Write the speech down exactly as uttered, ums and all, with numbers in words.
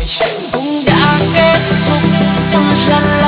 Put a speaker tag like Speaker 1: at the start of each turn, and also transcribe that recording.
Speaker 1: mọi chuyện cũng đã kết thúc, ta ra